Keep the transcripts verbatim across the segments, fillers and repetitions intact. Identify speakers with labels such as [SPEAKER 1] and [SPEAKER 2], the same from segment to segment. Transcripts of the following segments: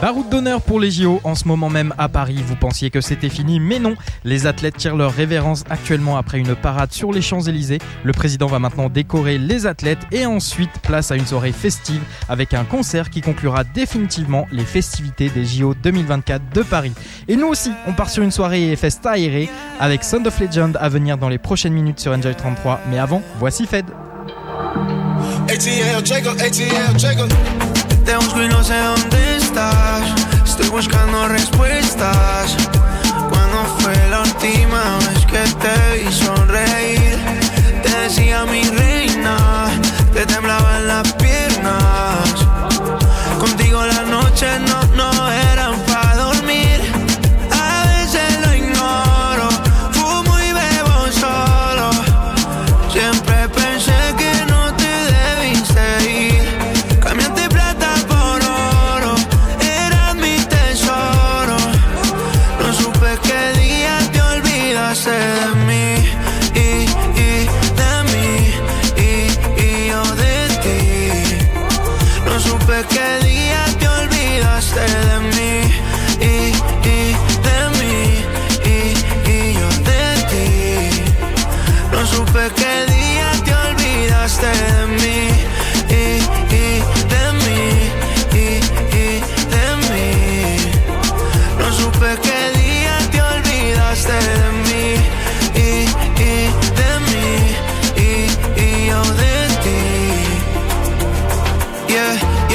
[SPEAKER 1] La route d'honneur pour les J O en ce moment même à Paris. Vous pensiez que c'était fini, mais non. Les athlètes tirent leur révérence actuellement après une parade sur les Champs-Élysées. Le président va maintenant décorer les athlètes et ensuite place à une soirée festive avec un concert qui conclura définitivement les festivités des J O deux mille vingt-quatre de Paris. Et nous aussi, on part sur une soirée festa aérée avec Sound of Legend à venir dans les prochaines minutes sur Enjoy trente-trois. Mais avant, voici Fed.
[SPEAKER 2] A T L, Jacob, A T L, Jacob. Te busco y no sé dónde estás. Estoy buscando respuestas. ¿Cuándo fue la última vez que te vi sonreír? Te decía mi reina, te temblaban las piernas. Contigo las noches no, no eran pa' dormir. A veces lo ignoro, fumo y bebo solo. Siempre pensé que no te debiste ir. Cambiaste plata por oro, eras mi tesoro. No supe qué día te olvidaste de mí y, y de mí y, y yo de ti. No supe qué día te olvidaste de mí y, y de mí y, y yo de ti. No supe qué día te olvidaste de mí y, y de mí y, y de mí. No supe qué día te olvidaste de mí y, y de mí y, y yo de ti. Yeah,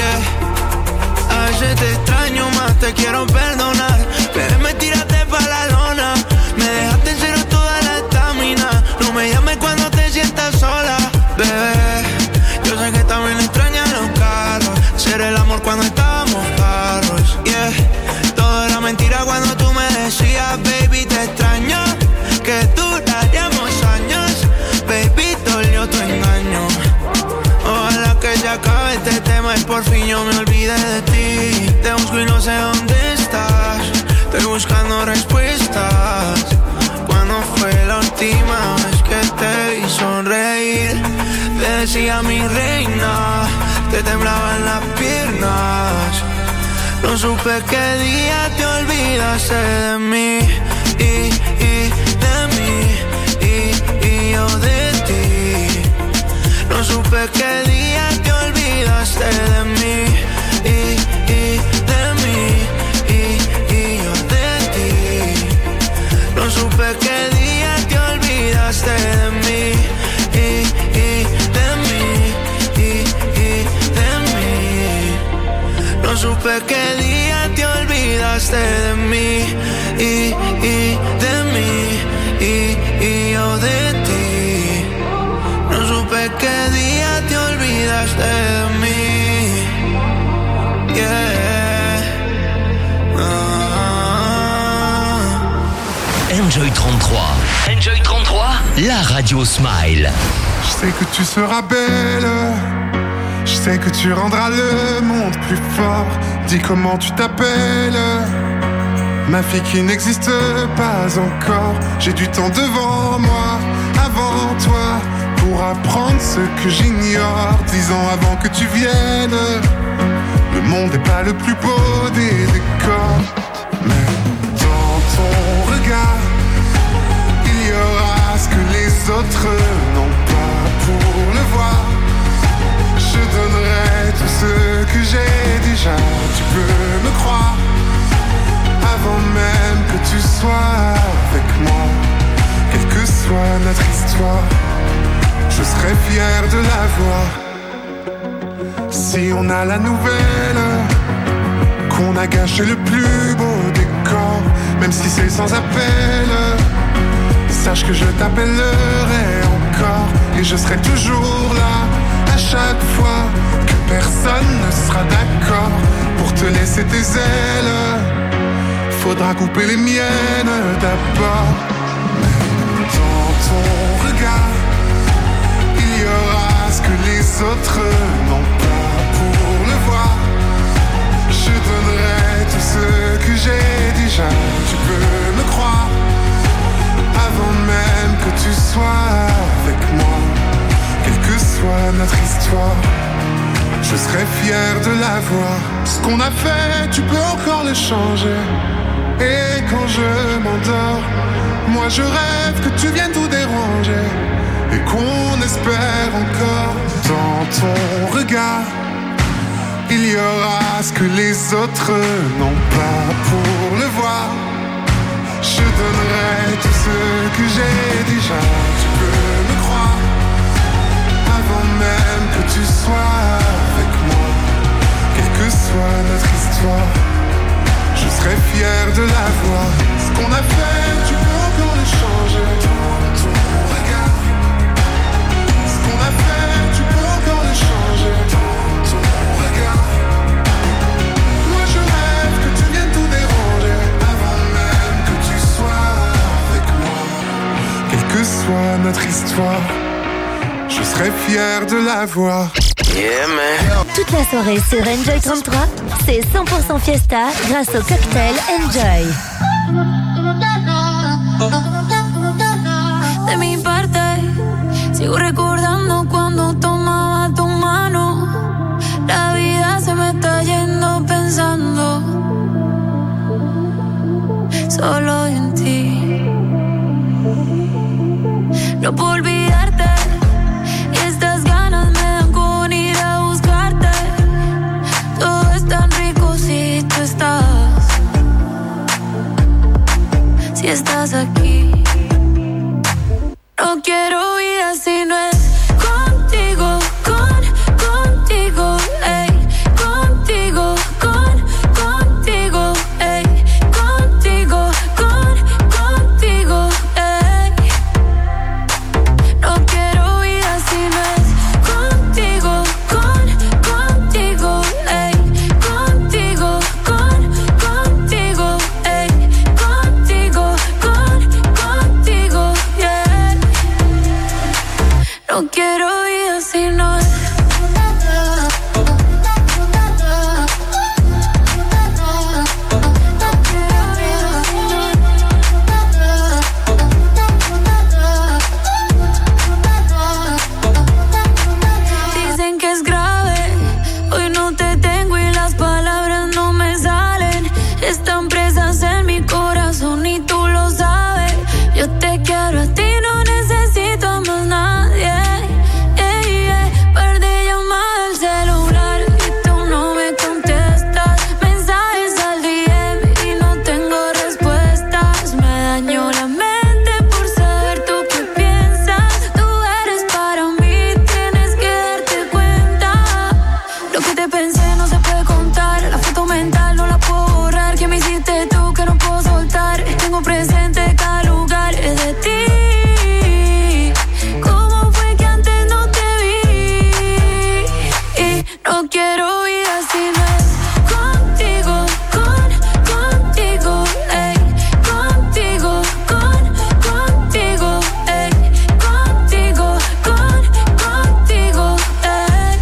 [SPEAKER 2] yeah. A veces te extraño más, te quiero perdonar, pero me tiraste pa' la lona. Me dejaste en cero toda la estamina. No me llames cuando te sientas sola, bebé. Yo sé que también extrañas los carros, hacer el amor cuando estábamos carros, yeah. Todo era mentira cuando tú me decías, baby, te extraño, que duraríamos años. Baby, dolió tu engaño. Ojalá que se acabe este tema y por fin yo me olvide de ti. Te busco y no sé dónde estás. Estoy buscando respuestas. ¿Cuándo fue la última vez que te vi sonreír? Te decía mi reina, te temblaban las piernas. No supe qué día te olvidaste de mí y, y de mí y, y yo de ti. No supe qué día te olvidaste de mí y, y de mí y, y yo de ti. No supe qué día te olvidaste de mí y, y de mí y, y de mí. No supe qué día te olvidaste de mí y, y de mí y, y yo de ti. No supe qué día te olvidaste de mí. Yeah. Ah.
[SPEAKER 3] Enjoy trente-trois. Enjoy trente-trois, la radio Smile.
[SPEAKER 4] Je sais que tu seras belle. Je sais que tu rendras le monde plus fort. Dis comment tu t'appelles. Ma fille qui n'existe pas encore. J'ai du temps devant moi, avant toi, pour apprendre ce que j'ignore. Dix ans avant que tu viennes. Le monde n'est pas le plus beau des décors, mais dans ton regard, il y aura ce que les autres n'ont pas pour le voir. Je donnerai tout ce que j'ai déjà. Tu peux me croire. Avant même que tu sois avec moi, quelle que soit notre histoire, je serai fier de la voir. Si on a la nouvelle qu'on a gâché le plus beau décor, même si c'est sans appel, sache que je t'appellerai encore et je serai toujours là à chaque fois que personne ne sera d'accord pour te laisser tes ailes. Faudra couper les miennes d'abord. Mais dans ton regard, il y aura ce que les autres n'ont pas pour le voir. Je donnerai tout ce que j'ai déjà. Tu peux me croire. Avant même que tu sois avec moi, quelle que soit notre histoire, je serais fier de l'avoir. Ce qu'on a fait, tu peux encore le changer. Et quand je m'endors, moi je rêve que tu viennes tout déranger. Et qu'on espère encore dans ton regard. Il y aura ce que les autres n'ont pas pour le voir. Je donnerai tout ce que j'ai déjà. Tu peux me croire. Avant même que tu sois avec moi. Quelle que soit notre histoire, je serai fier de l'avoir. Ce qu'on a fait, tu peux encore le changer. Dans ton regard. Ce qu'on a fait, tu peux encore le changer. Dans ton regard. Moi je rêve que tu viennes tout déranger. Avant même que tu sois avec moi. Quelle que soit notre histoire, je serai fier de l'avoir.
[SPEAKER 2] Yeah, man.
[SPEAKER 5] Toute la soirée sur Enjoy trente-trois, c'est cent pour cent fiesta grâce au cocktail Enjoy.
[SPEAKER 6] De mi parte, sigo recordando cuando tomaba tu mano. La vida se me está yendo pensando solo en ti. No puedo olvidarte. Estas ganas me dan con ir a buscarte. Todo es tan rico si tú estás. Si estás aquí. No quiero vida si no es contigo, con, contigo, ey. Contigo, con, contigo, ey. Contigo, con, contigo, ey. No quiero vida si no es contigo, con, contigo, ey. Contigo, con, contigo, ey. Contigo, con, contigo, yeah. No quiero vida si no es. Dicen que es grave, hoy no te tengo y las palabras no me salen. Están presas en mi corazón y tú lo sabes. Yo te quiero a ti, no necesito a más nadie. Ey, ey, par de llamadas al celular y tú no me contestas. Mensajes al D M y no tengo respuestas. Me dañó la mente por saber tú qué piensas. Tú eres para mí, tienes que darte cuenta. Lo que te pensé no se puede contar. La foto mental no la puedo borrar. Que me hiciste tú que no puedo soltar. Tengo presente cada lugar de ti. ¿Cómo fue que antes no te vi? Y no quiero vida si no es contigo, con, contigo, ey. Contigo, con, contigo, ey. Contigo, con, contigo, ey.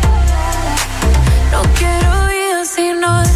[SPEAKER 6] No quiero vida si no es.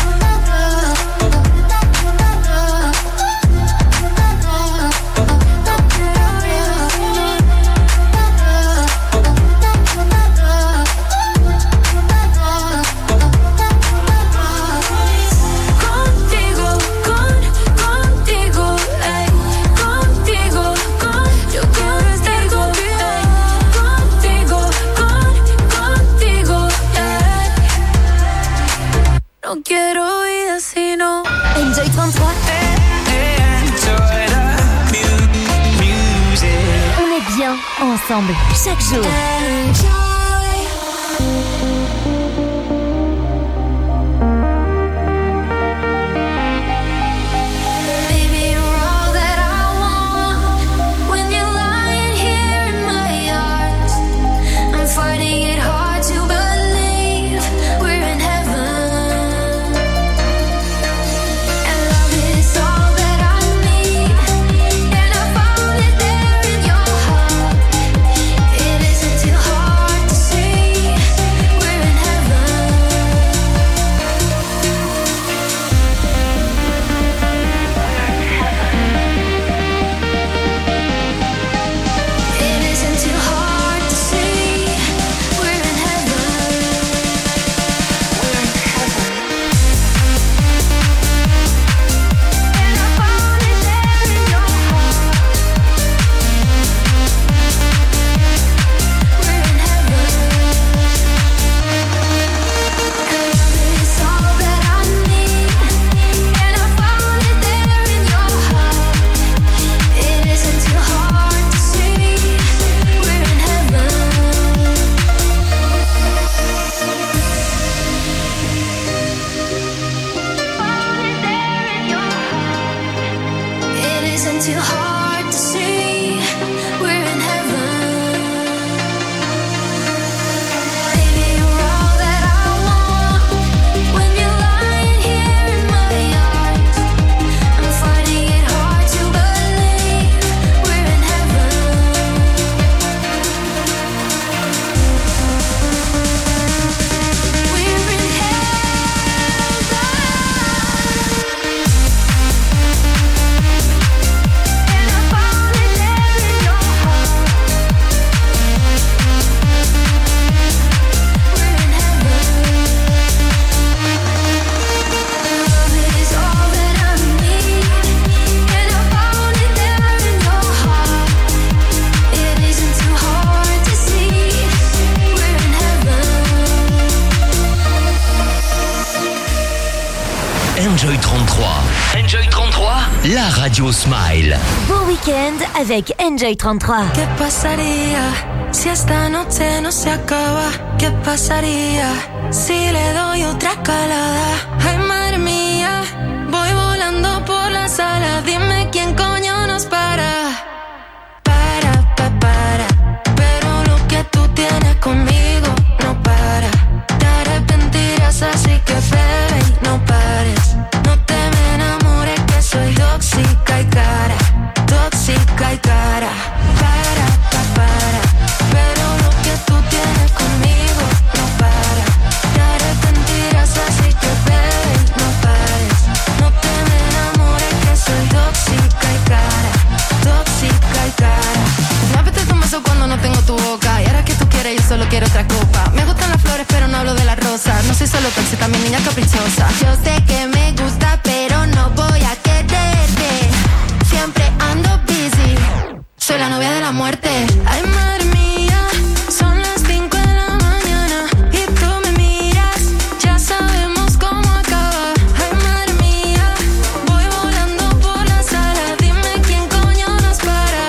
[SPEAKER 6] Contigo, con, contigo, ey. Contigo, con, yo quiero estar contigo, contigo, con, contigo, ey. No quiero vida si no.
[SPEAKER 5] Enjoy trente-trois, on est bien ensemble chaque jour.
[SPEAKER 6] Baby, you're all that I want. When you're lying here in my arms, I'm finding it hard to believe we're in heaven. And love is all that I need. And I found it there in your heart. It isn't too hard isn't too hard to see. We're in heaven. Baby, you're all that I want. When you're lying here in my arms, I'm finding it hard to believe we're in heaven. We're in and I found it there in your heart. We're in heaven. Love is all that I need, and I found it there in your heart. It isn't too hard to see. We're in heaven.
[SPEAKER 3] Enjoy trente-trois. Enjoy trente-trois, la radio Smile.
[SPEAKER 5] Bon week-end avec Enjoy trente-trois.
[SPEAKER 6] ¿Qué pasaría si esta noche no se acaba? ¿Qué pasaría si le doy otra calada? Ay, madre mía, voy volando por la sala. Dime quién coño nos para. Para, pa, para. Pero lo que tú tienes conmigo no para. Te arrepentirás, así que bebe y no pares. No te me enamores, que soy tóxica y cara. Tóxica y cara. Para, pa, para. Pero lo que tú tienes conmigo no para. Te arrepentirás, así que bebe y no pares. No te me enamores, que soy tóxica y cara. Tóxica y cara. Me apetece un beso cuando no tengo tu boca. Y ahora que tú quieres, yo solo quiero otra copa. Me gustan las flores, pero no hablo de las rosas. No soy solo taxi, también niña caprichosa. Yo sé que me gusta, pero no voy a quererte. Siempre ando busy. Soy la novia de la muerte. Ay, madre mía, son las cinco de la mañana y tú me miras. Ya sabemos cómo acaba. Ay, madre mía, voy volando por la sala. Dime quién coño nos para.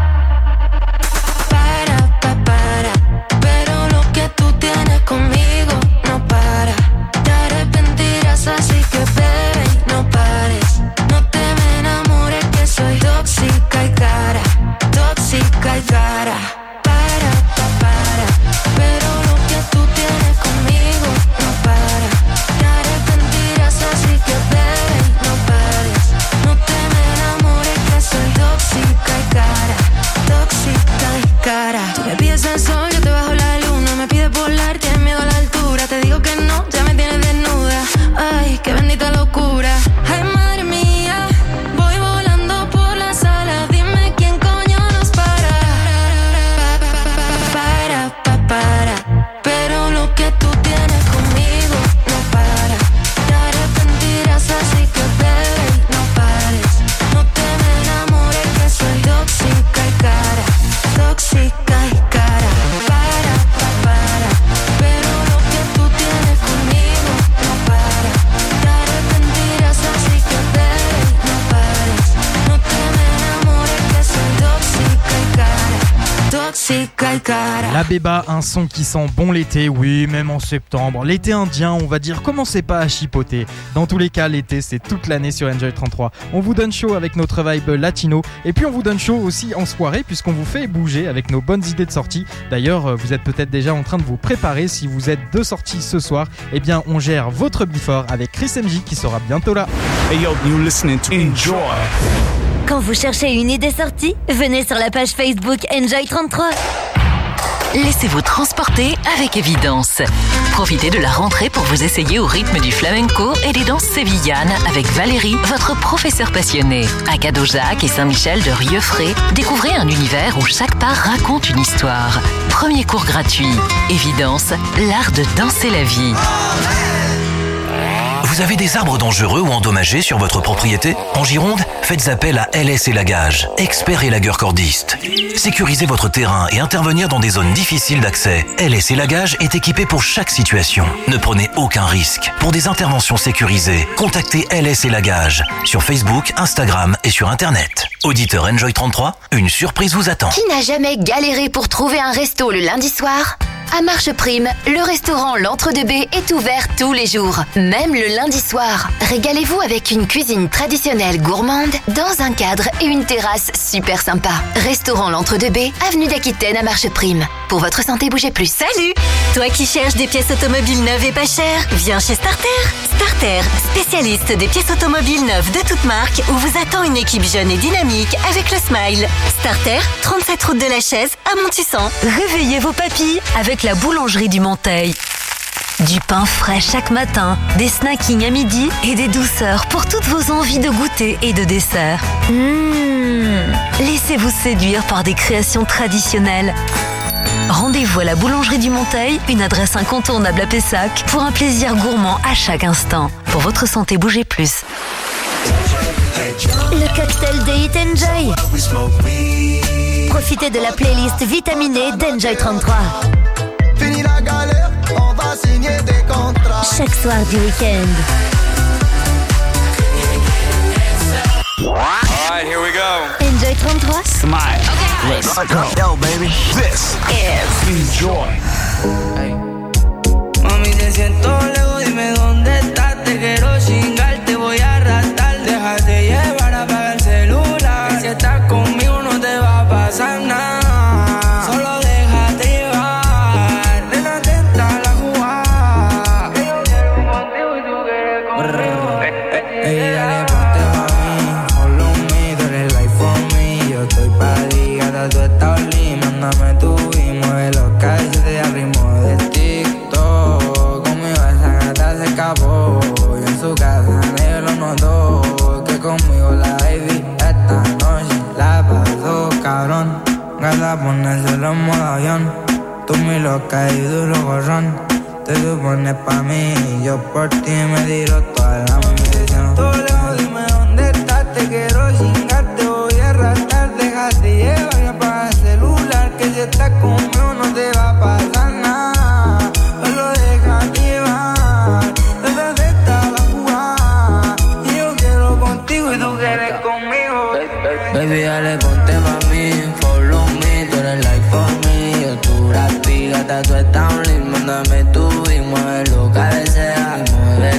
[SPEAKER 6] Para, pa, para. Pero lo que tú tienes conmigo no para. Te arrepentirás, así que bebe y no pares. No te me enamores, que soy tóxica y cara. Tóxica y cara. Para, pa, para. Pero lo que tú tienes conmigo no para. Te arrepentirás, así que bebe y no pares. No te me enamores, que soy tóxica y cara. Tóxica y cara. Tú me pides el sol, yo te bajo la luna. Me pides volar, tienes miedo a la altura. Te digo que no, ya me tienes desnuda. Ay, qué bendita locura. Ay, madre mía, voy volando por la sala. Dime quién coño nos para. Para, pa, para. Pero lo que tú tienes conmigo no para. Te arrepentirás, así que bebe y no pares. No te me enamores, que soy tóxica y cara. Tóxica y cara. Para, pa, para. Pero lo que tú tienes conmigo no para. Te arrepentirás, así que bebe y no pares. No te me enamores, que soy tóxica y cara. Tóxica y cara.
[SPEAKER 1] La Béba, un son qui sent bon l'été, oui, même en septembre. L'été indien, on va dire, commencez pas à chipoter. Dans tous les cas, l'été, c'est toute l'année sur Enjoy trente-trois. On vous donne chaud avec notre vibe latino. Et puis on vous donne chaud aussi en soirée, puisqu'on vous fait bouger avec nos bonnes idées de sortie. D'ailleurs, vous êtes peut-être déjà en train de vous préparer. Si vous êtes de sortie ce soir, eh bien, on gère votre before avec Chris M J qui sera bientôt là.
[SPEAKER 7] Hey yo, you're listening to Enjoy.
[SPEAKER 5] Quand vous cherchez une idée sortie, venez sur la page Facebook Enjoy trente-trois.
[SPEAKER 8] Laissez-vous transporter avec Évidence. Profitez de la rentrée pour vous essayer au rythme du flamenco et des danses sévillanes avec Valérie, votre professeur passionné. À Cadeaujac et Saint-Michel de Rieufray, découvrez un univers où chaque part raconte une histoire. Premier cours gratuit. Évidence, l'art de danser la vie.
[SPEAKER 9] Vous avez des arbres dangereux ou endommagés sur votre propriété? En Gironde, faites appel à L S Élagage, expert élagueur cordiste. Sécurisez votre terrain et intervenir dans des zones difficiles d'accès. L S Élagage est équipé pour chaque situation. Ne prenez aucun risque. Pour des interventions sécurisées, contactez L S Élagage sur Facebook, Instagram et sur Internet. Auditeur Enjoy trente-trois, une surprise vous attend.
[SPEAKER 10] Qui n'a jamais galéré pour trouver un resto le lundi soir ?
[SPEAKER 8] À Marche Prime, le restaurant L'Entre-deux-Baies est ouvert tous les jours, même le lundi soir. Régalez-vous avec une cuisine traditionnelle gourmande dans un cadre et une terrasse super sympa. Restaurant L'Entre-deux-Baies, avenue d'Aquitaine à Marche Prime. Pour votre santé, bougez plus.
[SPEAKER 5] Salut! Toi qui cherches des pièces automobiles neuves et pas chères, viens chez Starter. Starter, spécialiste des pièces automobiles neuves de toutes marques, où vous attend une équipe jeune et dynamique avec le smile. Starter, trente-sept route de la Chaise à Montissan. Réveillez vos papilles avec la boulangerie du Monteil. Du pain frais chaque matin, des snackings à midi et des douceurs pour toutes vos envies de goûter et de dessert. Mmh. Laissez-vous séduire par des créations traditionnelles. Rendez-vous à la boulangerie du Monteil, une adresse incontournable à Pessac, pour un plaisir gourmand à chaque instant. Pour votre santé, bougez plus. Le cocktail de Hit Enjoy. Profitez de la playlist vitaminée d'Enjoy trente-trois.
[SPEAKER 2] Fini la galère, on va signer des contrats.
[SPEAKER 5] Chaque soir du week-end.
[SPEAKER 10] Alright, here we go.
[SPEAKER 5] Enjoy trente-trois.
[SPEAKER 7] Smile.
[SPEAKER 10] Okay.
[SPEAKER 7] Let's go. Yo, baby. This is Enjoy.
[SPEAKER 11] Hey. Mami, te siento lejos, dime dónde estás. Te quiero chingar, te voy a arrastrar. Déjate llevar, apaga el celular. Que si estás conmigo no te va a pasar nada. Solo déjate llevar. Ven atenta a la jugada. Que yo quiero contigo y tú quieres conmigo. Ey, dale, ponte pa' mí. Follow me, tú eres life for me. Yo estoy pa' ti, gata, tú estás oli. Mándame tu y mueve los calles de ritmo de TikTok. Conmigo esa gata se escapó. Yo en su casa negro lo notó. Que conmigo la baby esta noche la pasó cabrón. Gata, ponérselo en modo avión. Tú mi loca y duro gorrón. Te supones pa' mí y yo por ti me tiro toda la munición. Todo lejos, dime dónde estás. Te quiero chingar, te voy a arrastrar. Déjate llevar y apaga el celular. Que si estás conmigo no te va a pasar nada. Solo déjate llevar. Desde esta la jugada. Y yo quiero contigo y tú quieres conmigo. Baby, dale, ponte pa' mí. Follow me, tú eres life for me. Yo tu rapi, gata, tú estás un link. Mándame tú y mueve lo que desea. Mueve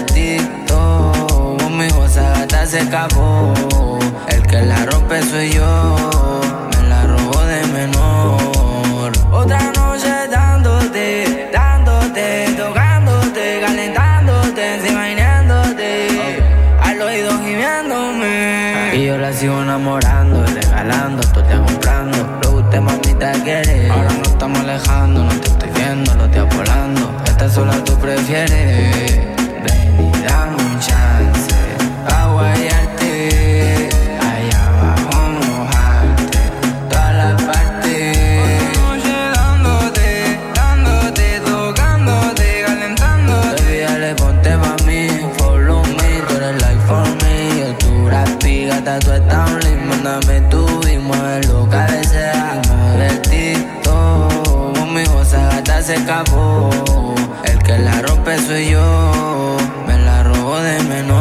[SPEAKER 11] TikTok. Conmigo esa gata se escapó. El que la rompe soy yo. Me la robó de menor. Otra noche dándote, dándote, tocándote, calentándote, imaginándote. Al oído gimiéndome. Y yo la sigo enamorando, regalando, tú te comprando. Lo que usted mamita quiere. Ahora no estamos alejando, no te estoy viendo, lo estoy apolando. Esta sola tú prefieres. Ven y dame un chance a guayarte. Allá abajo mojarte todas las partes. Noche dándote, dándote, tocándote, calentándote. Baby, dale, ponte pa' mí. Follow me, tú eres life for me. Yo tu rapi, gata, tú estás un link. Mándame tú y mueve lo que desea. Mueve el TikTok. Conmigo esa gata se escapó. El que la rompe soy yo. Me la robó de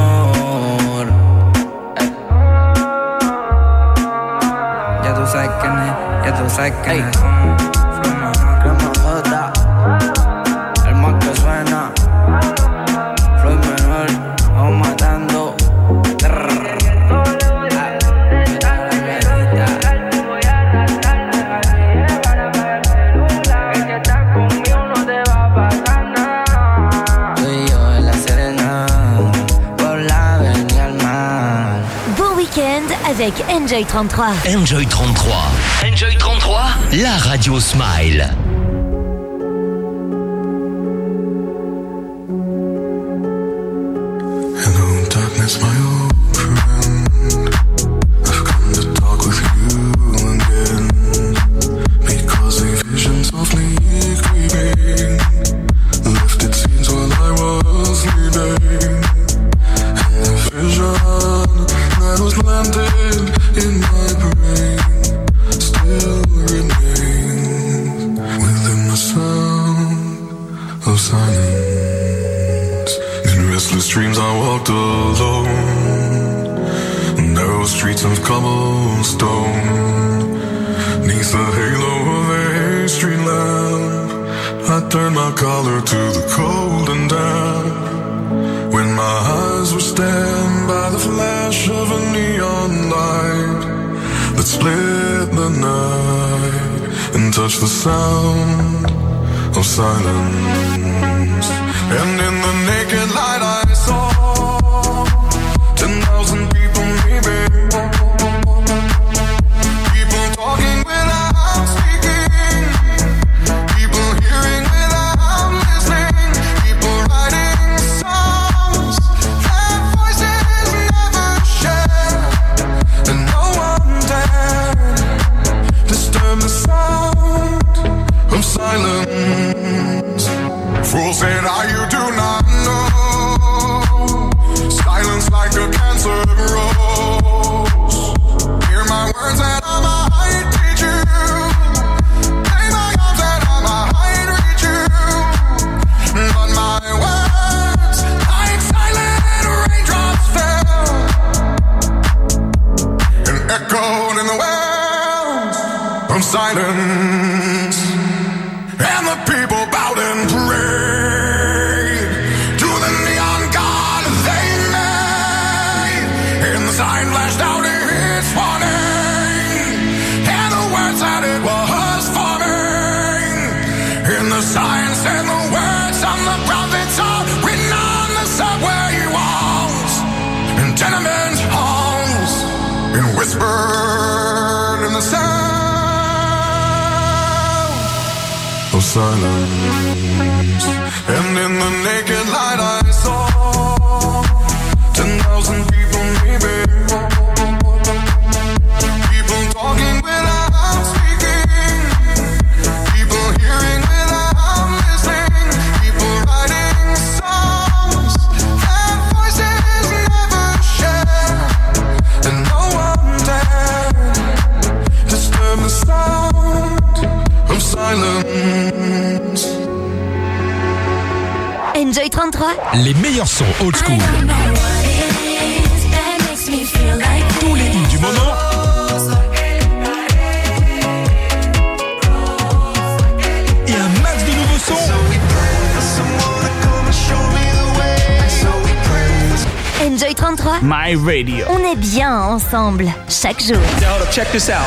[SPEAKER 11] menor. Ey. Ya tú sabes quién es, ya tú sabes quién es. Crema Jota. El más que suena. Floyd menor, vamos matando.
[SPEAKER 5] Avec Enjoy trente-trois.
[SPEAKER 3] Enjoy trente-trois. Enjoy trente-trois, la radio Smile.
[SPEAKER 4] Hello, darkness, my old friend. I've come to talk with you again. Because a vision softly creeping left its scenes while I was sleeping. And the vision that was landed in my brain still remains within the sound of silence. In restless dreams I walked alone, narrow streets of cobblestone. Neath the halo of a street lamp
[SPEAKER 10] I turned my collar to the cold and damp. When my eyes were stabbed by the flash of a neon light that split the night and touched the sound of silence. And in the naked light I saw ten thousand people maybe, people talking without speaking, people hearing without listening, people writing songs that voices never share, and no one dared disturb the sound of silence. Fools say now you do not know, silence like a cancer grows. Hear my words and I might teach you, lay my arms and I might reach you, but my words like silent raindrops fell and echoed in the wells of silence. And the people bowed and prayed to the neon god they made. And the sign flashed out its warning, and the words that it was forming. And the sign said the words of the prophets are written on the subway walls and tenement halls, and whispered in the sound of silence. And in the naked light I saw ten thousand people maybe, people talking without speaking, people hearing without listening, people writing songs that voices never share, and no one dared disturb the sound of silence.
[SPEAKER 5] Enjoy trente-trois.
[SPEAKER 12] Les meilleurs sons old school. Tous les hits du moment. Et un max de nouveaux sons.
[SPEAKER 5] Enjoy trente-trois.
[SPEAKER 12] My Radio.
[SPEAKER 5] On est bien ensemble, chaque jour.
[SPEAKER 12] Now, check this out.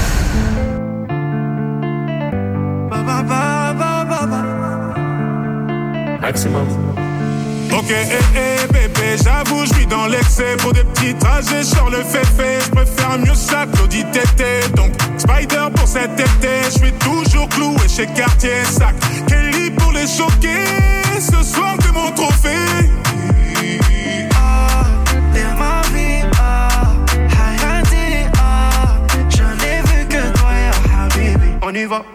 [SPEAKER 13] Maximum. Ok, eh, eh, bébé, j'avoue, je vis dans l'excès. Pour des petits trajets, sur le fait-fait. Je préfère mieux ça que l'audit tété. Donc, Spider pour cet été. Je suis toujours cloué chez Cartier Sac. Kelly pour les choquer. Ce soir, t'es mon trophée.
[SPEAKER 11] Ah, t'es ma vie, ah, Hayati, ah. Je n'ai vu que toi, ya Habibi. On y va.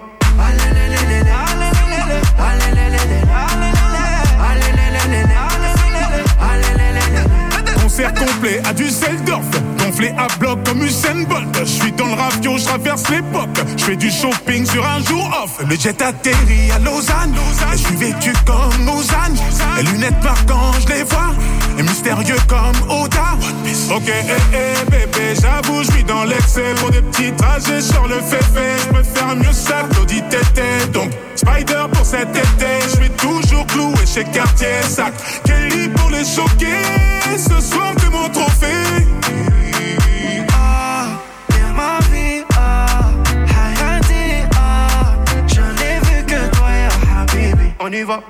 [SPEAKER 13] Concert complet à Düsseldorf, gonflé à bloc comme Usain Bolt. Je suis dans le ravio, je traverse l'époque. Je fais du shopping sur un jour off. Le jet atterrit à Lausanne, et je suis vêtu comme Ozan. Les lunettes noires quand je les vois, et mystérieux comme Oda. Ok, eh, eh, bébé, j'avoue, je vis dans l'excès. Pour des petits trajets sur le fait-fait. Je préfère mieux ça que l'audit tété. Donc, Spider pour cet été. Je suis toujours cloué chez Cartier Sac. Kelly pour les choquer. Ce soir, t'es mon trophée.
[SPEAKER 11] Ah, t'es ma vie, ah, Hayati, ah. Je n'ai vu que toi, ya Habibi. On y va.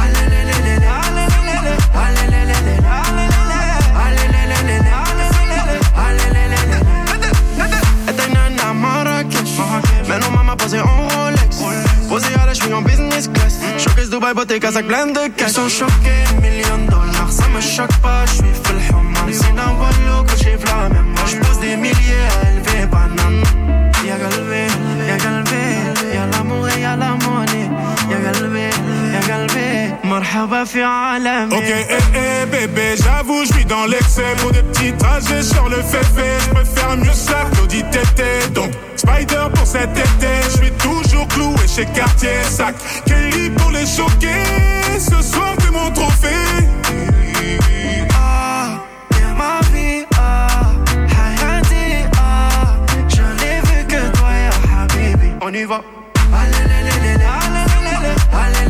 [SPEAKER 14] Maintenant maman posée en Rolex, posée à la cheville en business class. Showcase Dubaï, beauté, Kazakh, plein de cash.
[SPEAKER 11] Ils sont choqués, millions de dollars, ça me choque pas, je suis full human. C'est d'un wallo que j'ai la même. Moi je pose des milliers à élever banane. Y'a galvé, y'a galvé, y'a l'amour et y'a la monnaie. Y'a galvé, y'a galvé, marhaba fi alami.
[SPEAKER 13] Ok, eh, eh, bébé, j'avoue, je vis dans l'excès. Pour des petits trajets sur le fait-fait. Je préfère mieux ça que l'audit tété. Donc, Spider pour cet été. Je suis toujours cloué chez Cartier Sac. Kelly pour les choquer. Ce soir, t'es mon trophée.
[SPEAKER 11] Ah, t'es ma vie, ah, Hayati, ah. Je n'ai vu que toi, ya Habibi.
[SPEAKER 14] On y va.
[SPEAKER 11] Allez, allez, allez, allez, allez, allez.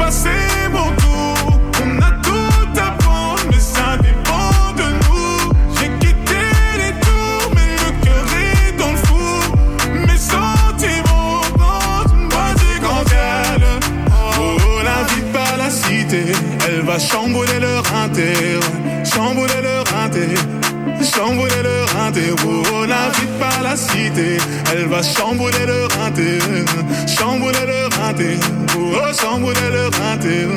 [SPEAKER 13] pas c'est mon tour. On a tout à prendre, mais ça dépend de nous. J'ai quitté les tours, mais le cœur est dans le four. Mes sentiments quand moi j'ai quand elle. Oh, la vie par la cité, elle va chambouler leur inter, chambouler leur inter. Chambouler le rinté, oh, la vie par la cité. Elle va chambouler le rinté, chambouler le rinté, oh, chambouler le rinté.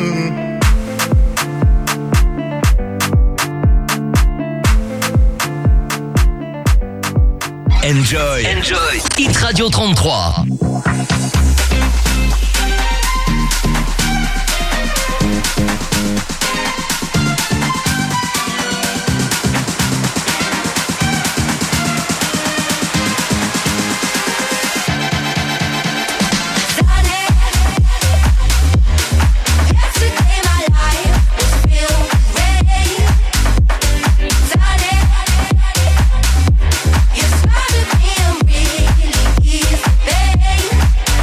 [SPEAKER 3] Enjoy. Enjoy. Hit Radio trente-trois.
[SPEAKER 6] It's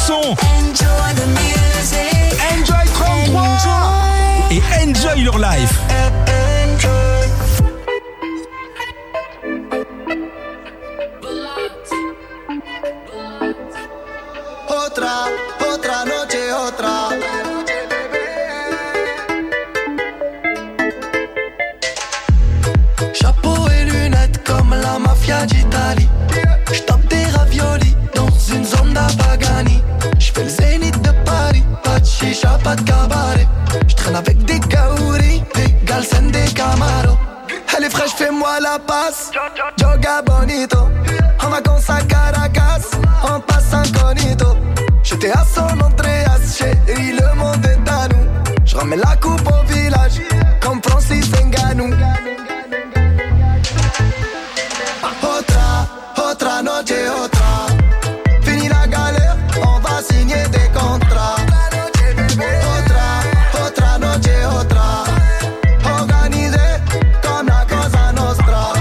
[SPEAKER 12] son.
[SPEAKER 6] Enjoy the music.
[SPEAKER 12] Enjoy trente-trois. Et enjoy your life.
[SPEAKER 2] Otra, otra noche, otra.
[SPEAKER 11] Chapeau et lunettes comme la mafia d'Italie. J'tape des raviolis dans une zone d'Apagani. J'fais le zénith de Paris, pas de chicha, pas de cabaret. J'traîne avec des kaouris, des galsen, des camaros. Elle est fraîche, fais-moi la passe. Joga bonito. En vacances à Caracas, on passe incognito. J'étais à San Andreas, chérie, le monde est à nous. J'ramène la coupe au village, comme Francis Ngannou. Otra, otra noche, otra. Fini la galère, on va signer des contrats. Otra, otra noche, otra. Organisé comme la Cosa Nostra.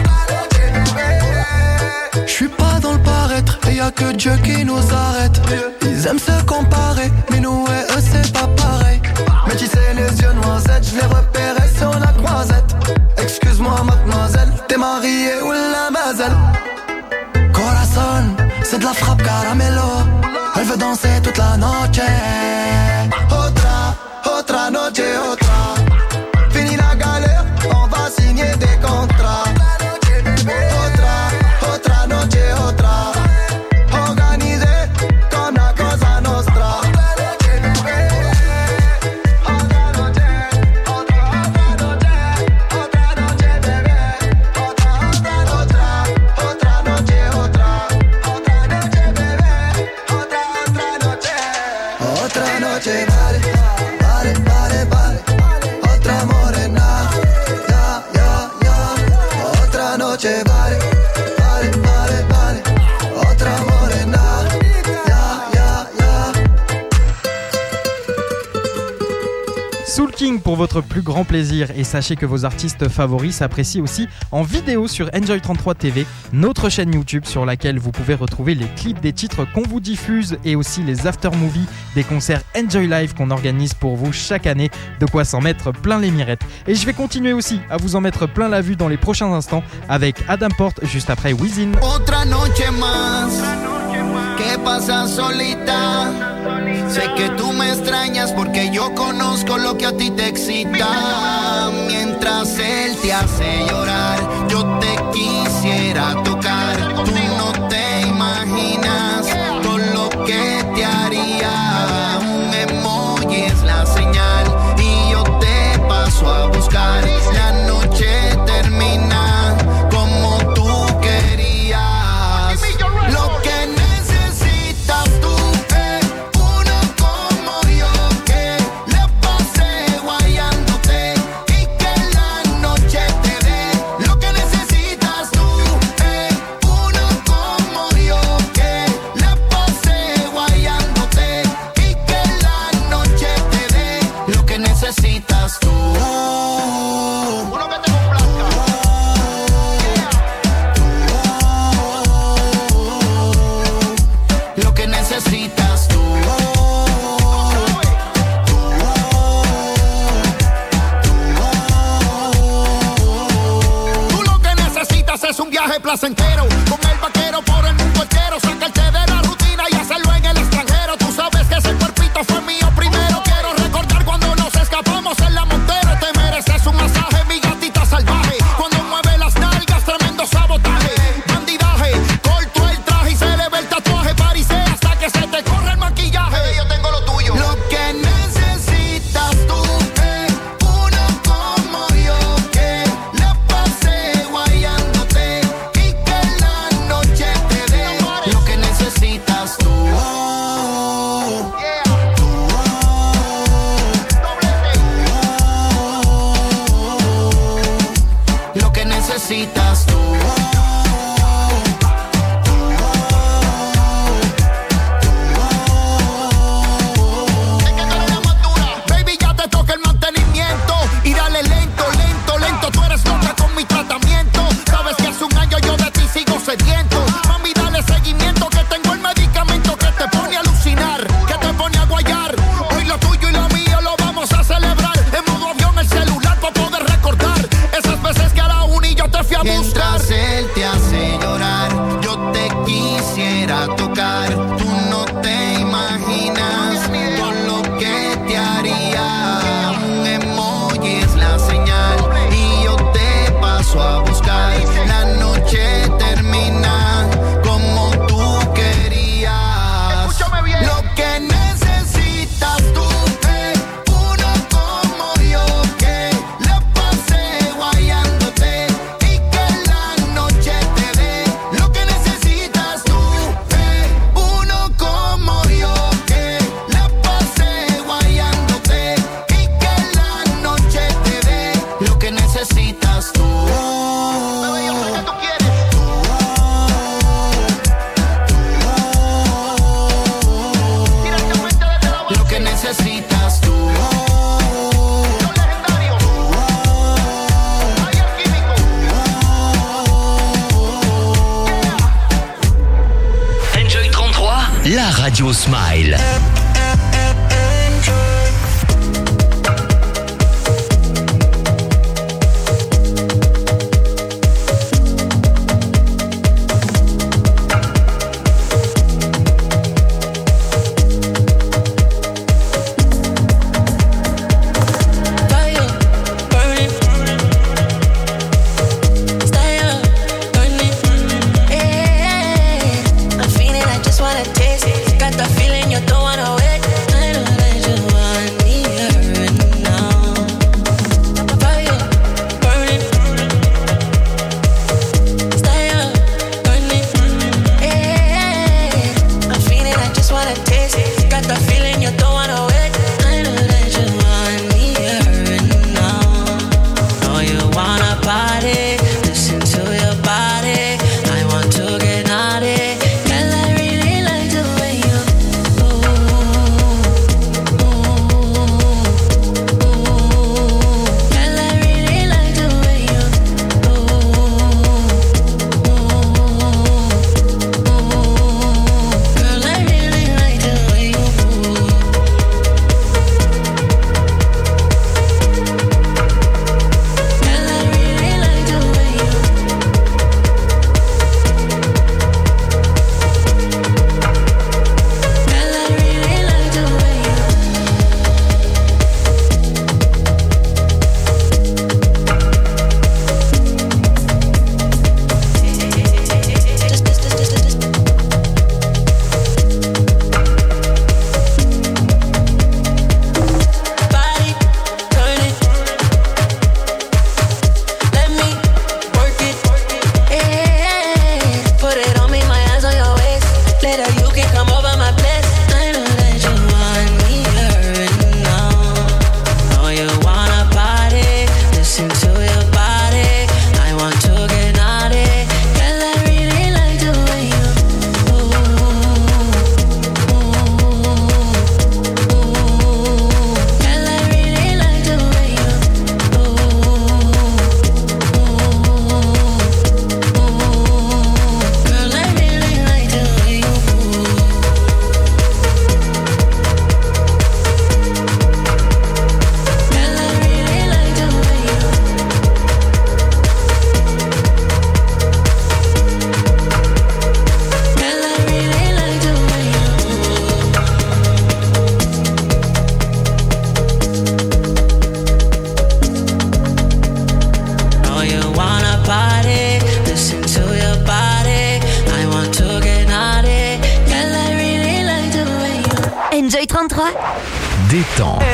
[SPEAKER 11] J'suis pas dans le paraître, et y'a que Dieu qui nous arrête. Ils aiment se comparer, mais nous et eux c'est pas pareil. Mais tu sais les yeux noisettes, je les repérais sur la croisette. Excuse-moi mademoiselle, t'es mariée ou la mazelle? Corazon, c'est de la frappe caramelo. Elle veut danser toute la noche. Otra, otra noche, otra. Fini la galère, on va signer des contrats. Otra, otra noche, otra. Organisé comme la Cosa Nostra. Otra noche, vale, vale, vale, vale. Otra morena, ya, ya, ya. Otra noche, vale, vale, vale, vale. Otra morena, ya, ya, ya.
[SPEAKER 1] Soul King pour votre plus grand plaisir, et sachez que vos artistes favoris s'apprécient aussi en vidéo sur Enjoy trente-trois T V, notre chaîne YouTube sur laquelle vous pouvez retrouver les clips des titres qu'on vous diffuse et aussi les after-movies des concerts Enjoy Live qu'on organise pour vous chaque année, de quoi s'en mettre plein les mirettes. Et je vais continuer aussi à vous en mettre plein la vue dans les prochains instants avec Adam Porte juste après Within.
[SPEAKER 2] Otra noche más, ¿qué pasa solita? Sé que tú me extrañas porque yo conozco lo que a ti te excita. Mientras él te hace llorar, yo te quisiera tocar. Tú no te imaginas todo lo que te haría. Un emoji es la señal y yo te paso a buscar. La noche termina como tú querías. Lo que necesitas tú es uno como yo, que le pase guayándote y que la noche te dé. Lo que necesitas tú es uno como yo, que le pase guayándote y que la noche te dé. Lo que necesitas tú. Uno que te complazca. Lo que necesitas tú. Tú lo que necesitas es un viaje placentero con el vaquero por el mundo entero. Sacarte de la rutina y hacerlo en el extranjero. Tú sabes que ese cuerpito fue mío primero. Quiero recordar cuando nos escapamos en la Montero. Te mereces un masaje, mi gatita salvaje. Cuando mueve las nalgas, tremendo sabotaje. Bandidaje, corto el traje y se le ve el tatuaje. Parisea hasta que se te corre el maquillaje. Yo tengo lo tuyo. Lo que necesitas tú es uno como yo, que le pase guayándote y que quisiera tocar. Tú no te imaginas todo lo que te haría. Un emoji es la señal y yo te paso a buscar. La noche termina como tú querías. Escúchame bien. Lo que necesitas tú es uno como yo que la pase guayándote y que la noche te dé. Lo que necesitas tú es uno como yo que la pase guayándote y que la noche te dé. Lo que necesitas tú. Bebé, yo sé que tú quieres. Lo que necesitas tú. Los legendarios. Hay el químico.
[SPEAKER 3] Enjoy trente-trois, la radio Smile.
[SPEAKER 11] Fire, burning. Stay up, burning. Hey, I'm feeling, I just wanna taste it. Got the feeling you don't wanna wait. I know that you want me right now. Fire, burning. Stay up, burning. Hey, I'm feeling, I just wanna taste it. Got the feeling you don't wanna wait. I know that you want me right now. Know you wanna party, listen to your body. I want to get naughty. Girl, I really like the way you ooh, ooh, ooh. Girl, I really like the way you ooh, ooh, ooh. Girl, I really like the way you move. Girl, I really like the way you. Girl, I really like the way you. Just, just, just, just, just. Body, turn it. Let me work it. Hey, put it on me, my hands on your waist. Later you can come over my place. I know that you want me right now. Know you wanna party, listen to your body. I want to get naughty. Girl, I really like the way you ooh, ooh, ooh. Girl, I really like the way you ooh, ooh, ooh. Girl, I really like the way you move. Girl, I really like the way you. Girl, I really like the way you move. Know you wanna party, listen to your body. I want to get naughty. Girl, I really like the way you.
[SPEAKER 5] Enjoy trente-trois.
[SPEAKER 1] Détente.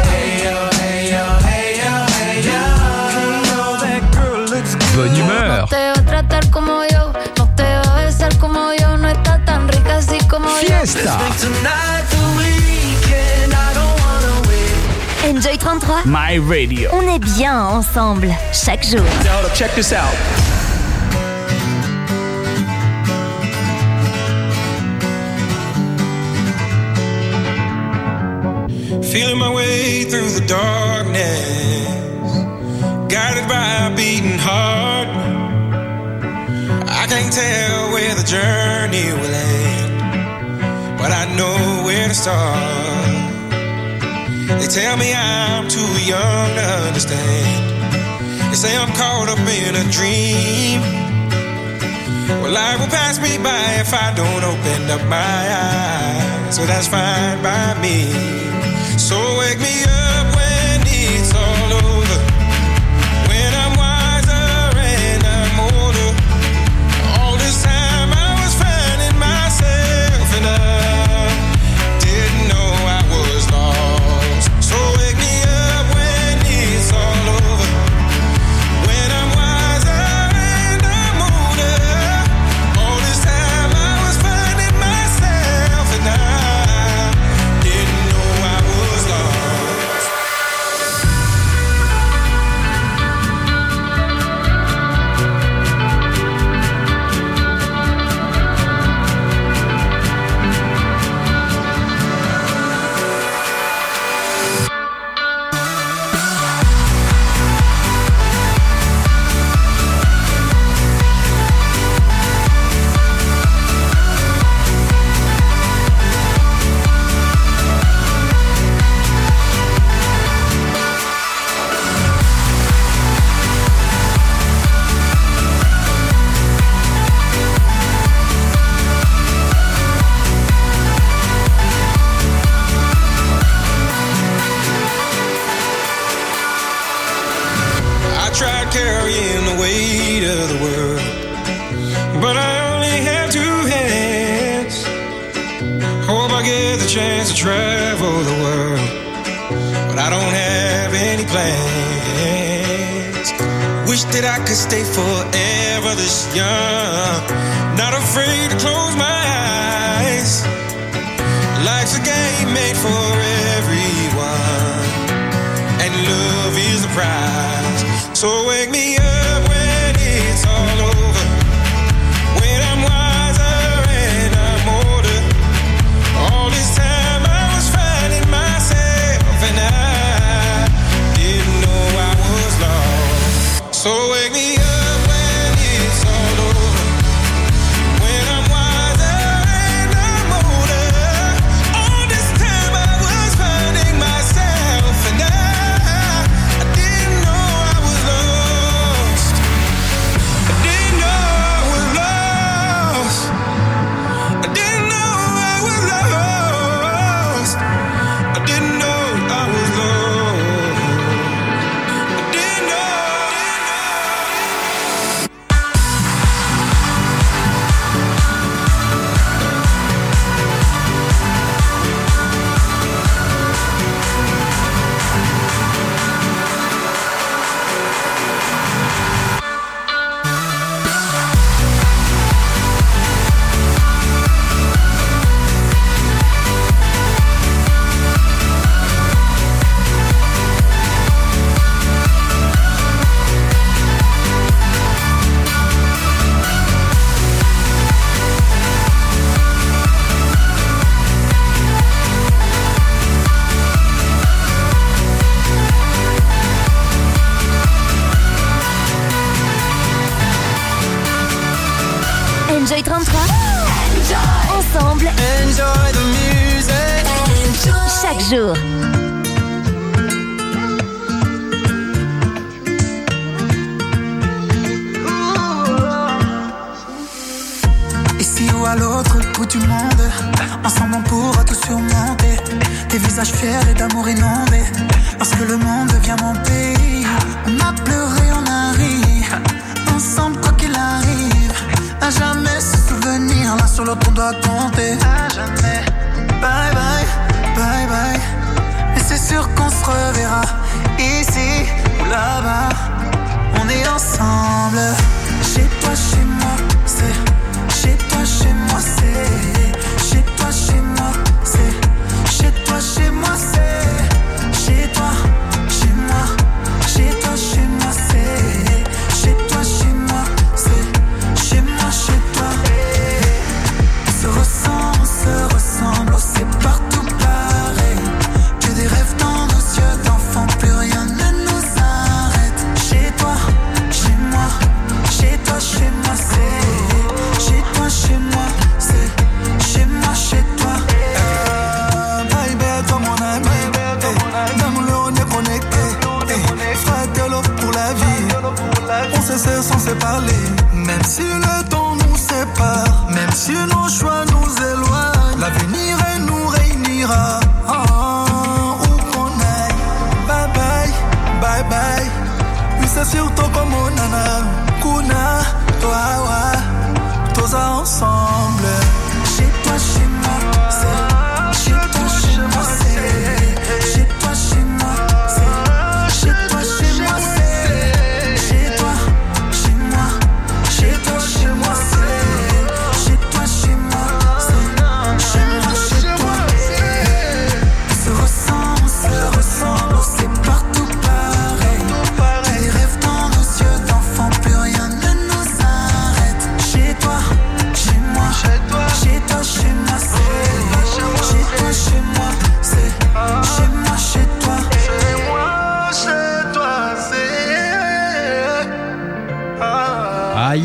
[SPEAKER 1] Bonne humeur.
[SPEAKER 6] Te va a tratar como yo, no te va a besar como yo, no está tan rica así como yo.
[SPEAKER 1] Fiesta.
[SPEAKER 5] Enjoy trente-trois.
[SPEAKER 12] My Radio.
[SPEAKER 5] On est bien ensemble, chaque jour.
[SPEAKER 12] Hold up, check this out.
[SPEAKER 15] Feeling my way through the darkness, guided by a beating heart. I can't tell where the journey will end, but I know where to start. They tell me I'm too young to understand. They say I'm caught up in a dream, Well, life will pass me by if I don't open up my eyes. So that's fine by me. So wake me up when it's all over, when I'm wiser and I'm older. All this time I was finding myself and I didn't know I was lost. So wake me up when it's all over, when I'm wiser and I'm older. All this time I was finding myself and I didn't know I was lost. I tried carrying the weight of the world, but I only have two hands. Hope I get the chance to travel the world, but I don't have any plans. Wish that I could stay forever this young, not afraid to close my eyes. Life's a game made for everyone, and love is the prize. So wake me up when it's all over, when I'm wiser and I'm older. All this time I was finding myself and I didn't know I was lost. So wake me up when it's all over, when I'm wiser and I'm older. All this time I was finding myself and I I didn't know I was lost. I didn't know I was lost. I didn't know I was lost. I didn't know I was lost. I didn't know.
[SPEAKER 5] Enjoy trente-trois. Ensemble.
[SPEAKER 11] Enjoy the music.
[SPEAKER 5] Chaque jour.
[SPEAKER 16] Ici ou à l'autre bout du monde, ensemble on pourra tout surmonter. Des visages fiers et d'amour inondés. Lorsque le monde devient mon pays, on a pleuré, on a ri. Ensemble quoi qu'il arrive, à jamais se souvenir. L'un sur l'autre on doit compter. À jamais. Bye bye, bye bye. Et c'est sûr qu'on se reverra. Ici ou là-bas, on est ensemble. Chez toi, chez moi, c'est. Chez toi, chez moi, c'est. Chez toi, chez moi, c'est. Chez toi, chez moi, c'est. Chez toi, chez moi. Chez toi, chez moi, c'est. Chez toi, chez moi, c'est. Chez moi, chez toi. On se ressent, on se ressemble, oh, c'est partout pareil. Que des rêves dans nos yeux d'enfants, plus rien ne nous arrête. Chez toi, chez moi, chez toi, chez moi, c'est. Chez toi, chez moi, c'est.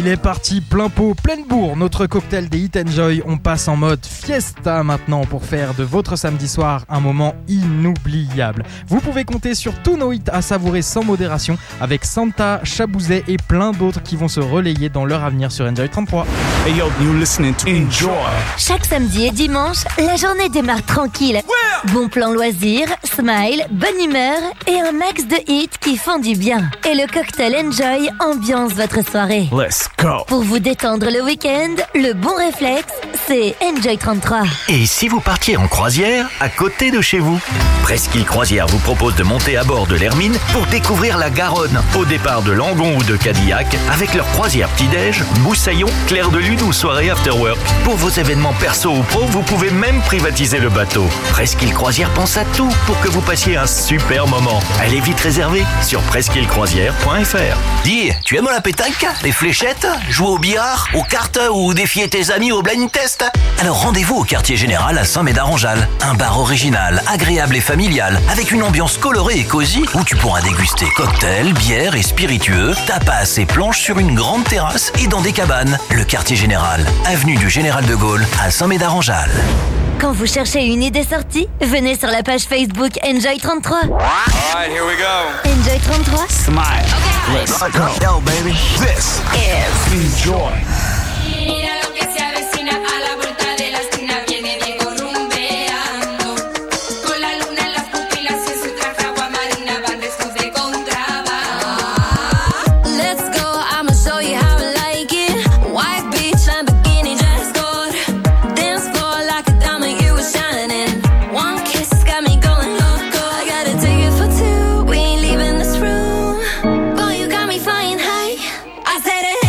[SPEAKER 1] est parti plein pot, pleine bourre. Notre cocktail des Hit Enjoy, on passe en mode fiesta maintenant pour faire de votre samedi soir un moment inoubliable. Vous pouvez compter sur tous nos hits à savourer sans modération avec Santa, Chabouzet et plein d'autres qui vont se relayer dans leur avenir sur Enjoy trente-trois.
[SPEAKER 12] Hey yo, you listening to Enjoy.
[SPEAKER 5] Chaque samedi et dimanche, la journée démarre tranquille. Ouais. Bon plan loisir, smile, bonne humeur et un max de hits qui font du bien. Et le cocktail Enjoy ambiance votre soirée.
[SPEAKER 12] Let's go.
[SPEAKER 5] Pour vous détendre le week-end, le bon réflexe, c'est Enjoy trente-trois.
[SPEAKER 9] Et si vous partiez en croisière à côté de chez vous? Presqu'île Croisière vous propose de monter à bord de l'Hermine pour découvrir la Garonne au départ de Langon ou de Cadillac avec leur croisière petit-déj, moussaillon, clair de lune ou soirée after-work. Pour vos événements perso ou pro, vous pouvez même privatiser le bateau. Presqu'île Croisière pense à tout pour que vous passiez un super moment. Elle est vite réservée sur presqu'île croisière point f r.
[SPEAKER 3] Dis, tu aimes la pétanque, les fléchettes, jouer au billard, aux cartes ou défier tes amis au blind test? Alors rendez-vous au quartier général à Saint-Médard-en-Jalles. Un bar original, agréable et familial, avec une ambiance colorée et cosy où tu pourras déguster cocktails, bières et spiritueux, tapas et planches sur une grande terrasse et dans des cabanes. Le quartier général, avenue du Général de Gaulle à Saint-Médard-en-Jalles.
[SPEAKER 5] Quand vous cherchez une idée sortie, venez sur la page Facebook Enjoy trente-trois.
[SPEAKER 17] Alright, here we go.
[SPEAKER 5] Enjoy trente-trois.
[SPEAKER 12] Smile.
[SPEAKER 5] Okay.
[SPEAKER 12] Let's go. Yo, baby. This is Enjoy.
[SPEAKER 6] Mira lo que se avecina a la vuelta de la esquina, viene Diego rumbeando. Con la luna en las pupilas y su traje agua marina van restos de contrabando. Let's go, I'ma show you how I like it. White beach, Lamborghini dress code. Dance floor like a diamond, you were shining. One kiss got me going loco. I got a ticket for two, we ain't leaving this room. Boy, you got me flying high. I said it.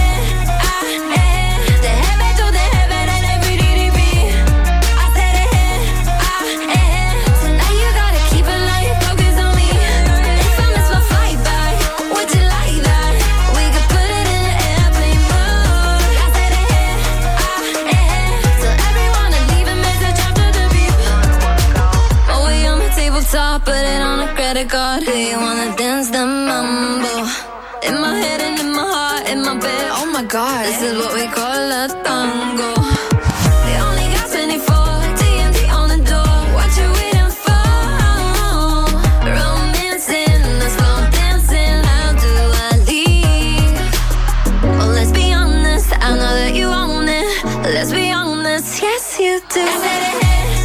[SPEAKER 6] Put it on a credit card. Do you wanna dance the mambo? In my head and in my heart, in my bed. Oh my God, this is what we call a tango. They only got twenty-four, T N T on the door. What you waiting for? Romancing, the slow dancing. How do I leave? Well, let's be honest, I know that you own it. Let's be honest, yes you do. I said it.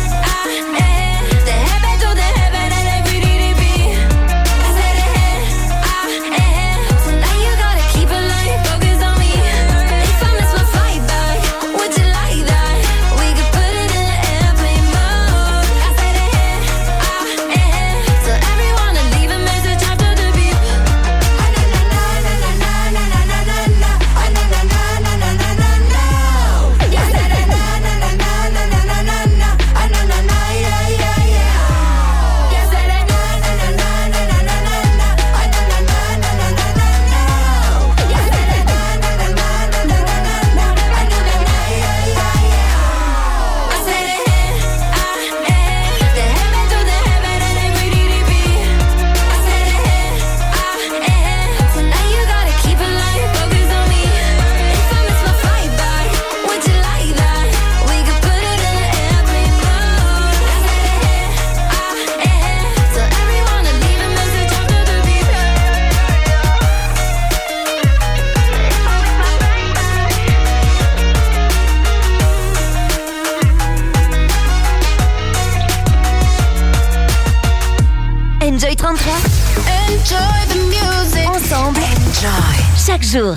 [SPEAKER 6] Enjoy trente-trois. Enjoy the music. Ensemble. Enjoy. Chaque jour.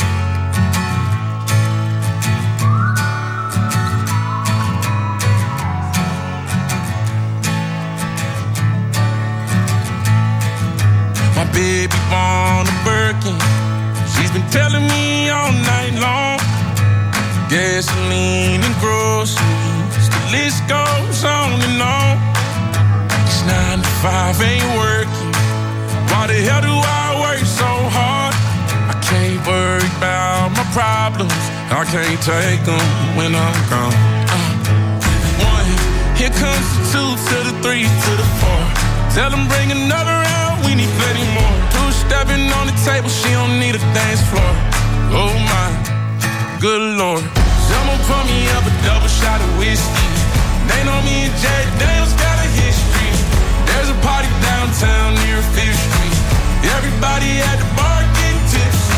[SPEAKER 15] My baby born a Birkin. She's been telling me all night long. Gasoline and groceries. The list goes on and on. It's nine to five ain't working. Why the hell do I work so hard? I can't worry about my problems. I can't take them when I'm gone. Uh, one, here comes the two to the three to the four. Tell them bring another round, we need plenty more. Two stepping on the table, she don't need a dance floor. Oh my. good Lord. Someone pour me up a double shot of whiskey. They know me and Jack Daniels got a history. There's a party downtown near Fifth Street. Everybody at the bar getting tipsy.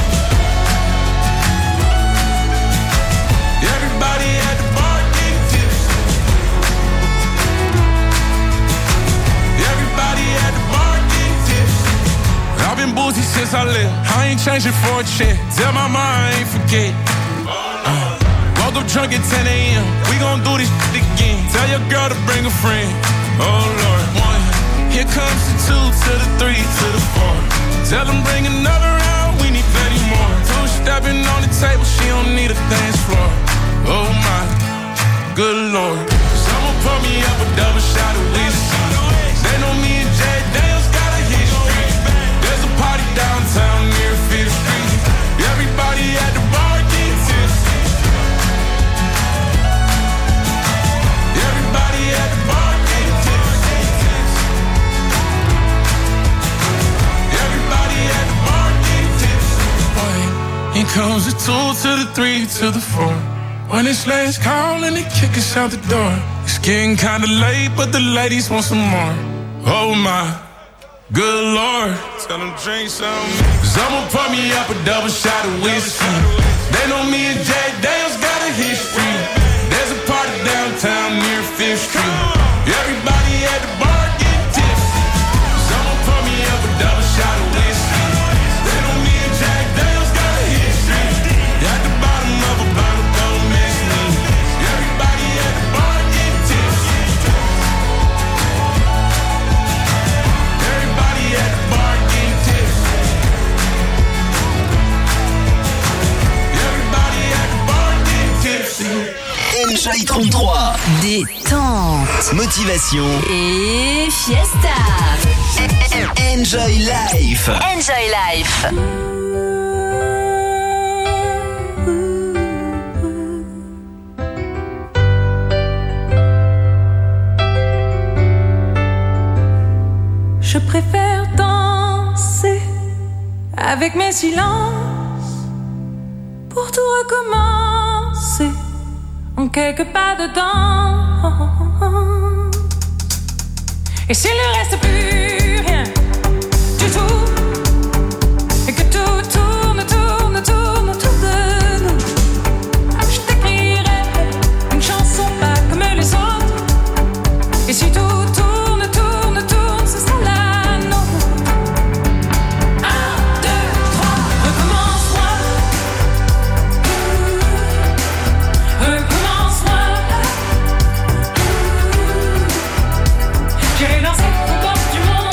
[SPEAKER 15] Everybody at the bar getting tipsy. Everybody at the bar getting tipsy. I've been boozy since I left. I ain't changing for a check. Tell my mom I ain't forget. Uh, woke up drunk at ten a.m. We gon' do this shit again. Tell your girl to bring a friend. Oh Lord, one. Here comes the two to the three to the four. Tell them bring another round. We need plenty more. Two stepping on the table. She don't need a dance floor. Oh my, good Lord. Someone pour me up a double shot of whiskey. They know me and Jack Daniels got a history. There's a party downtown near Fifth Street. Everybody at the bar getting tipsy. Everybody at the bar getting tipsy. Everybody at the bar getting tipsy. Boy, here comes the two to the three to the four. When it's last call and they kick us out the door. It's getting kinda late, but the ladies want some more. Oh my, good Lord. Tell them drink some. Someone pour me up a double shot of whiskey. They know me and Jack Daniels got a history. There's a party downtown near Fifth Street. Everybody at the bar getting tipsy. Someone pour me up a double shot of whiskey. They know me and Jack Daniels got a history. At the bottom of a bottle, don't miss me. Everybody at the bar getting tipsy. Everybody at the bar getting tipsy. Everybody at the bar getting tipsy.
[SPEAKER 3] Enjoy trente-trois.
[SPEAKER 8] Détente.
[SPEAKER 3] Motivation.
[SPEAKER 8] Et fiesta.
[SPEAKER 3] Enjoy life.
[SPEAKER 8] Enjoy life.
[SPEAKER 6] Je préfère danser avec mes silences pour tout recommencer en quelques pas de danse. Et s'il ne reste plus rien du tout, et que tout tourne, tourne, tourne autour de nous, je t'écrirai une chanson pas comme les autres. Et si tout tourne, tourne, tourne, ce sera la nôtre. Un, deux, trois, recommence-moi. Recommence-moi. J'irai danser au bord du monde.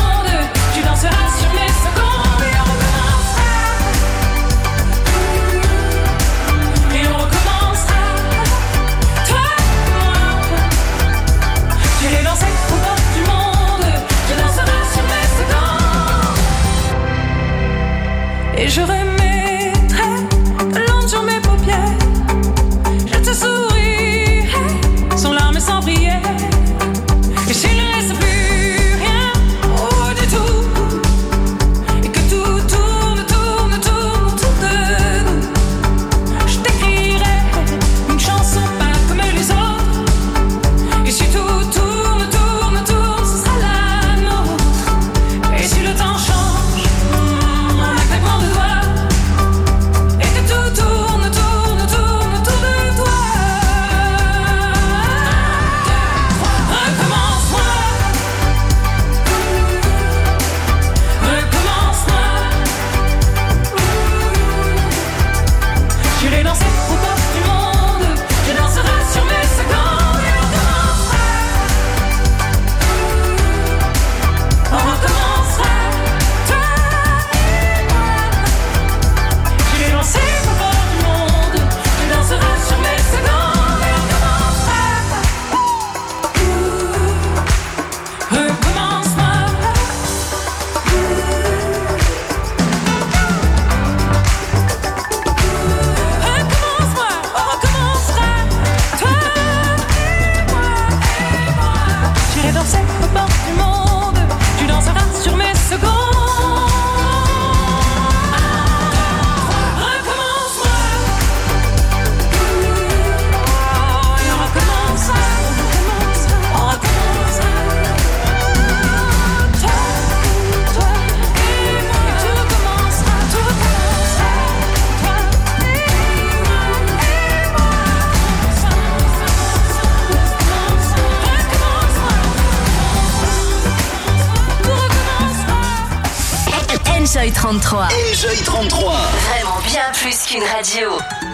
[SPEAKER 8] Enjoy trente-trois.
[SPEAKER 3] Enjoy trente-trois.
[SPEAKER 8] Vraiment bien plus qu'une radio.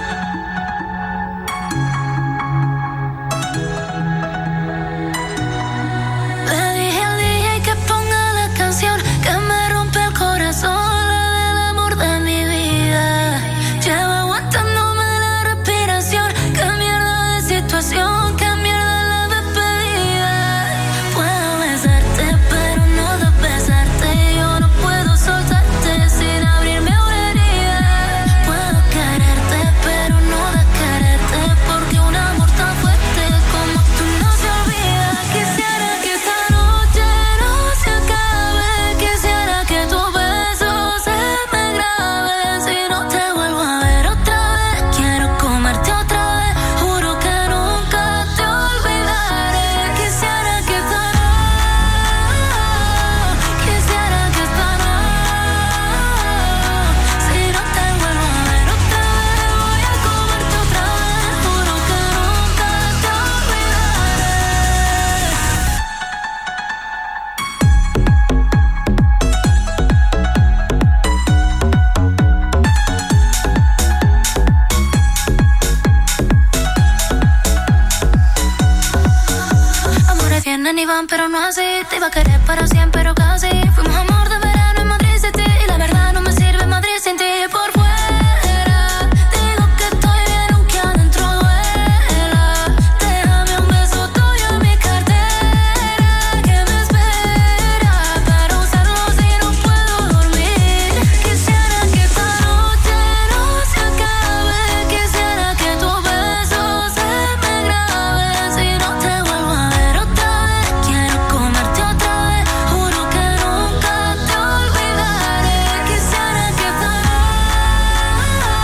[SPEAKER 6] Le dije al D J que ponga la canción que me rompe el corazón, la del amor de mi vida. Llevo aguantándome la respiración. Qué mierda de situación, qué mierda la despedida. Puedo besarte, pero no de besarte. Yo no puedo soltarte sin abrirme una herida. Puedo quererte, pero no de quererte, porque un amor tan fuerte como tú no se olvida. Quisiera que esta noche no se acabe. Quisiera que tu beso se me grabe. Si no te vuelvo a ver otra vez, quiero comerte otra vez. Juro que nunca te olvidaré. Quisiera que esta noche, quisiera que esta noche, si no te vuelvo a ver otra vez, voy a comerte otra vez. Juro que nunca te olvidaré. Amores vienen y van, pero no así. Te iba a querer para siempre, pero casi. Fuimos